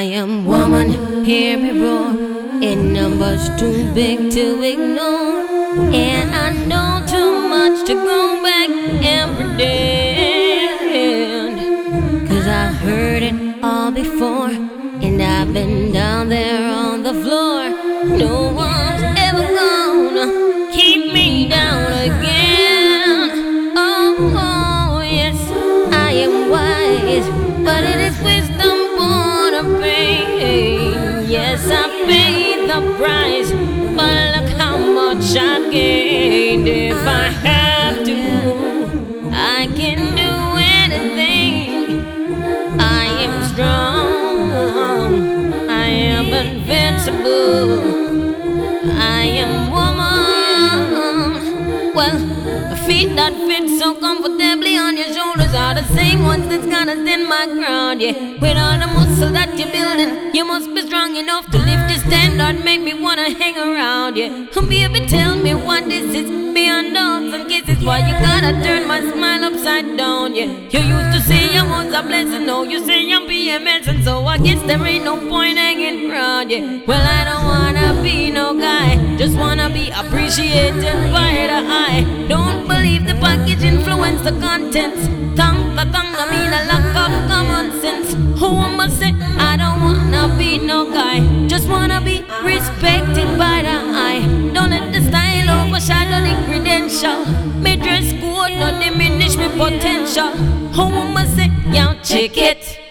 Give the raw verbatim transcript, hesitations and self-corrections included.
am woman, hear me roar. In numbers too big to ignore. And I know too much to go back and pretend. Cause I heard it all before. And I've been down there on the floor. No one's ever gonna keep me down again. Oh, oh yes, I am wise, but it is wisdom born of pain. Yes, I paid the price, but look how much I've gained. If I have to, I can do anything. I am strong, I am invincible, I am woman. Well, the feet that fit so comfortably on your shoulders are the same ones that's gonna stand my ground, yeah. With all the muscle that you're building, you must be strong enough to lift the standard, make me wanna hang around, yeah. Baby, tell me what this is, beyond dogs and kisses, why you gotta turn my smile upside down, yeah. You used to say I was a blessing, now you say I'm P M S, and so I guess there ain't no point hanging around, yeah. Well, I don't wanna be no guy, just wanna be appreciated by the eye. Don't believe the package influence the contents. Tongue for tongue, I mean a lack of common sense. Who am I say? I don't wanna be no guy, just wanna be respected by the eye. Don't let the style overshadow the credential. Me dress code, not diminish me potential. Who am I say? Yo, check it.